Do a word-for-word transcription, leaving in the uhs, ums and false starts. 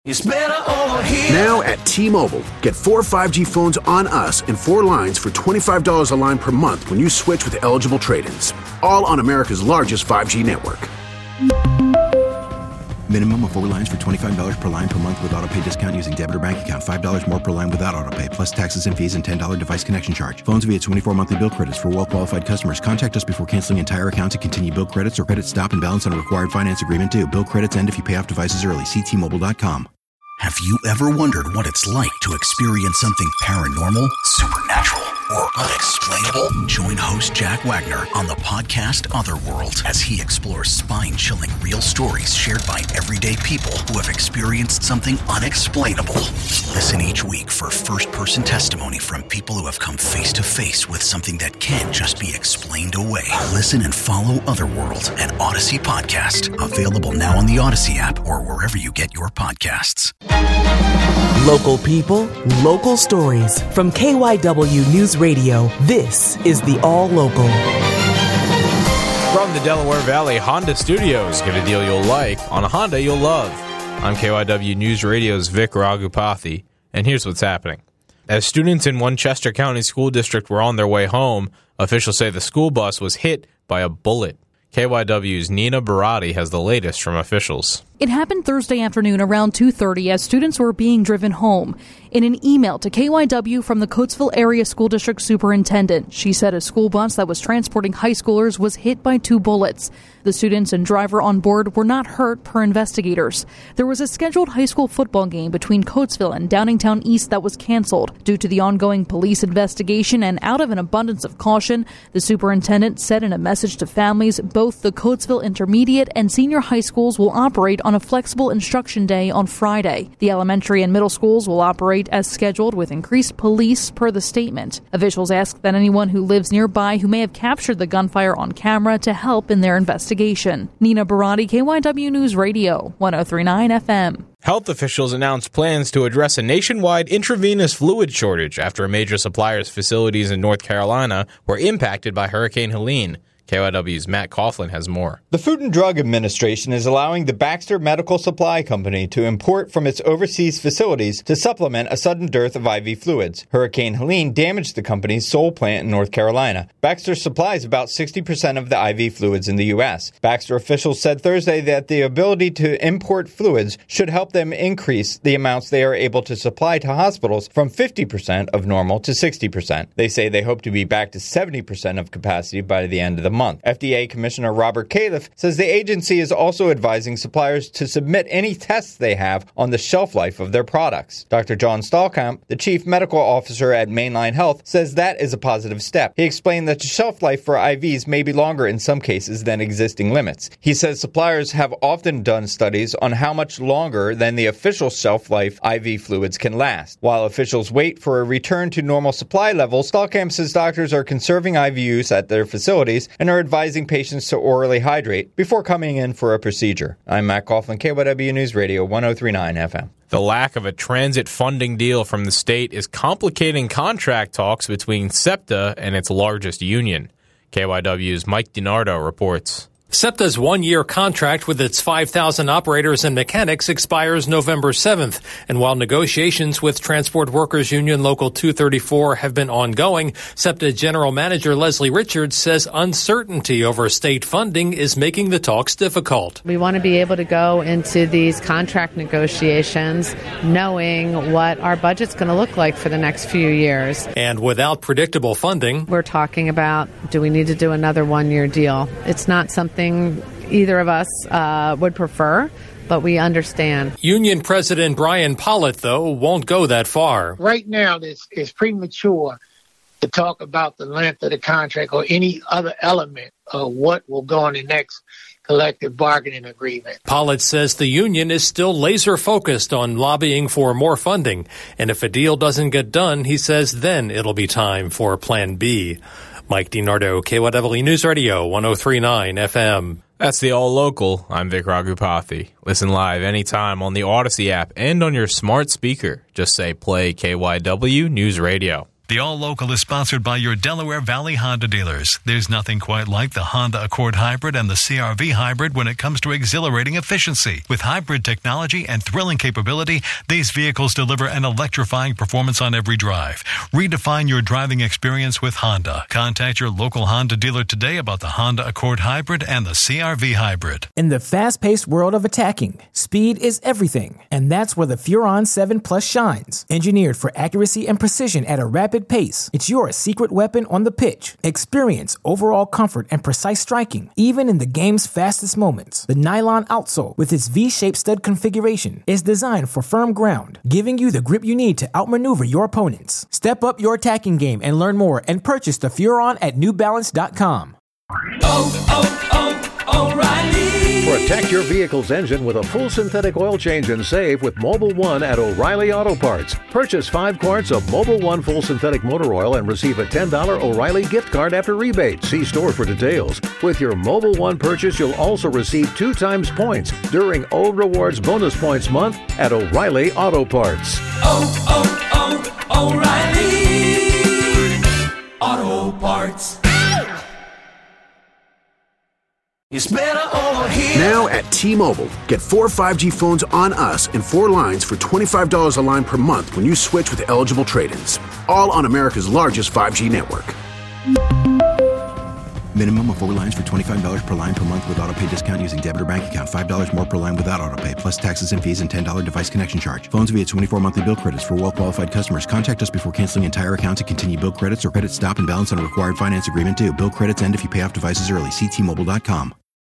It's better over here. Now at T-Mobile, get four five G phones on us and four lines for twenty-five dollars a line per month when you switch with eligible trade-ins. All on America's largest five G network. Minimum of four lines for twenty-five dollars per line per month with autopay discount using debit or bank account. five dollars more per line without autopay, plus taxes and fees and ten dollars device connection charge. Phones via twenty-four monthly bill credits for well-qualified customers. Contact us before canceling entire account to continue bill credits or credit stop and balance on a required finance agreement due. Bill credits end if you pay off devices early. See T Mobile dot com. Have you ever wondered what it's like to experience something paranormal, supernatural, or unexplainable? Join host Jack Wagner on the podcast Otherworld as he explores spine-chilling real stories shared by everyday people who have experienced something unexplainable. Listen each week for first-person testimony from people who have come face-to-face with something that can't just be explained away. Listen and follow Otherworld, an Odyssey podcast. Available now on the Odyssey app or wherever you get your podcasts. Local people, local stories. From K Y W News Radio, this is the All Local. From the Delaware Valley Honda Studios, get a deal you'll like on a Honda you'll love. I'm K Y W News Radio's Vic Raghupathy, and here's what's happening. As students in one Chester County school district were on their way home, officials say the school bus was hit by a bullet. K Y W's Nina Barati has the latest from officials. It happened Thursday afternoon around two thirty as students were being driven home. In an email to K Y W from the Coatesville Area School District Superintendent, she said a school bus that was transporting high schoolers was hit by two bullets. The students and driver on board were not hurt, per investigators. There was a scheduled high school football game between Coatesville and Downingtown East that was canceled. Due to the ongoing police investigation and out of an abundance of caution, the superintendent said in a message to families both the Coatesville Intermediate and senior high schools will operate on a flexible instruction day on Friday. The elementary and middle schools will operate as scheduled with increased police, per the statement. Officials ask that anyone who lives nearby who may have captured the gunfire on camera to help in their investigation. Nina Barati, K Y W News Radio, one oh three point nine F M. Health officials announced plans to address a nationwide intravenous fluid shortage after a major supplier's facilities in North Carolina were impacted by Hurricane Helene. K Y W's Matt Coughlin has more. The Food and Drug Administration is allowing the Baxter Medical Supply Company to import from its overseas facilities to supplement a sudden dearth of I V fluids. Hurricane Helene damaged the company's sole plant in North Carolina. Baxter supplies about sixty percent of the I V fluids in the U S. Baxter officials said Thursday that the ability to import fluids should help them increase the amounts they are able to supply to hospitals from fifty percent of normal to sixty percent. They say they hope to be back to seventy percent of capacity by the end of the month. Month. F D A Commissioner Robert Califf says the agency is also advising suppliers to submit any tests they have on the shelf life of their products. Doctor John Stallkamp, the chief medical officer at Mainline Health, says that is a positive step. He explained that the shelf life for I Vs may be longer in some cases than existing limits. He says suppliers have often done studies on how much longer than the official shelf life I V fluids can last. While officials wait for a return to normal supply levels, Stallkamp says doctors are conserving I V use at their facilities and are advising patients to orally hydrate before coming in for a procedure. I'm Matt Coughlin, K Y W News Radio, one oh three point nine F M. The lack of a transit funding deal from the state is complicating contract talks between SEPTA and its largest union. K Y W's Mike DiNardo reports. SEPTA's one-year contract with its five thousand operators and mechanics expires November seventh, and while negotiations with Transport Workers Union Local two thirty-four have been ongoing, SEPTA General Manager Leslie Richards says uncertainty over state funding is making the talks difficult. We want to be able to go into these contract negotiations knowing what our budget's going to look like for the next few years. And without predictable funding, we're talking about, do we need to do another one-year deal? It's not something either of us uh, would prefer, but we understand. Union President Brian Pollitt, though, won't go that far. Right now, it's, it's premature to talk about the length of the contract or any other element of what will go in the next collective bargaining agreement. Pollitt says the union is still laser focused on lobbying for more funding, and if a deal doesn't get done, he says then it'll be time for Plan B. Mike DiNardo, K Y W News Radio, one oh three point nine F M. That's the All Local. I'm Vic Raghupathy. Listen live anytime on the Odyssey app and on your smart speaker. Just say play K Y W News Radio. The All Local is sponsored by your Delaware Valley Honda dealers. There's nothing quite like the Honda Accord Hybrid and the C R V Hybrid when it comes to exhilarating efficiency. With hybrid technology and thrilling capability, these vehicles deliver an electrifying performance on every drive. Redefine your driving experience with Honda. Contact your local Honda dealer today about the Honda Accord Hybrid and the C R V Hybrid. In the fast-paced world of attacking, speed is everything, and that's where the Furon seven Plus shines. Engineered for accuracy and precision at a rapid pace, it's your secret weapon on the pitch. Experience overall comfort and precise striking, even in the game's fastest moments. The nylon outsole, with its V-shaped stud configuration, is designed for firm ground, giving you the grip you need to outmaneuver your opponents. Step up your attacking game and learn more and purchase the Furon at New Balance dot com. Oh, oh, oh, O'Reilly! Protect your vehicle's engine with a full synthetic oil change and save with Mobil one at O'Reilly Auto Parts. Purchase five quarts of Mobil one full synthetic motor oil and receive a ten dollars O'Reilly gift card after rebate. See store for details. With your Mobil one purchase, you'll also receive two times points during O Rewards Bonus Points Month at O'Reilly Auto Parts. Oh, oh, oh, O'Reilly Auto Parts. It's better over here. Now at T-Mobile, get four five G phones on us and four lines for twenty-five dollars a line per month when you switch with eligible trade-ins. All on America's largest five G network. Minimum of four lines for twenty-five dollars per line per month with auto pay discount using debit or bank account. five dollars more per line without auto pay, plus taxes and fees and ten dollars device connection charge. Phones via twenty-four monthly bill credits for well-qualified customers. Contact us before canceling entire account to continue bill credits or credit stop and balance on a required finance agreement due. Bill credits end if you pay off devices early. See T Mobile dot com.